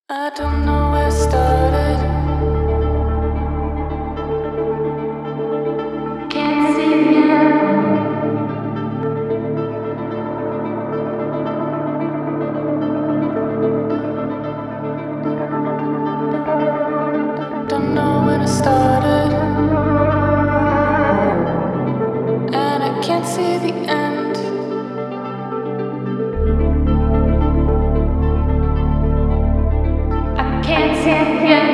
I don't know where it started. Can't see the end. Don't know when it started, and I can't see the end. I can't see the end.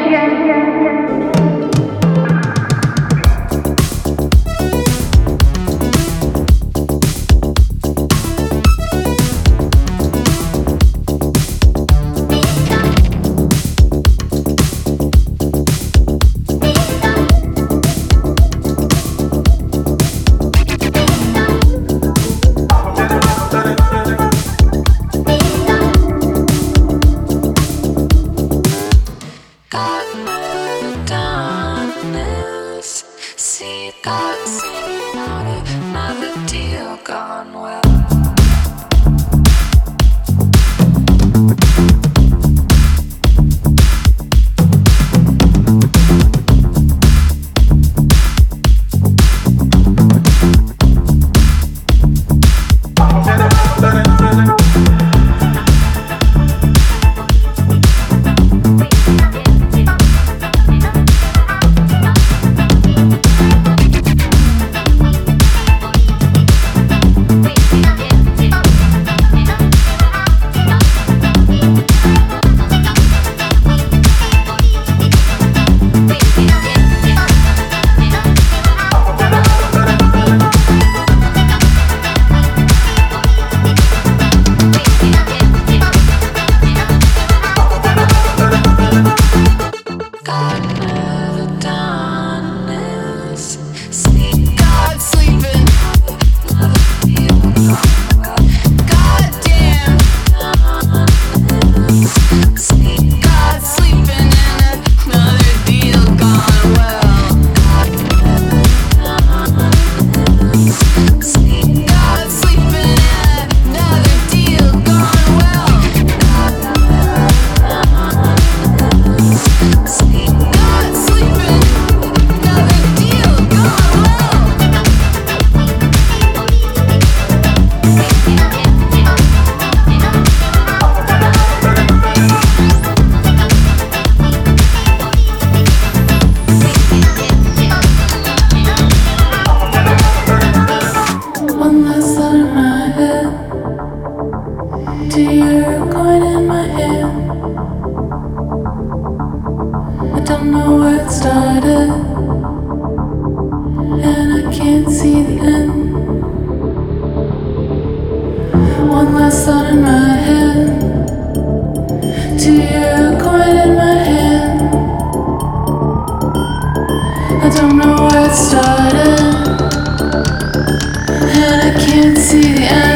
See God singing out another deal gone well. To your coin in my hand. I don't know where it started, and I can't see the end. One last thought in my head. To your coin in my hand. I don't know where it started, and I can't see the end.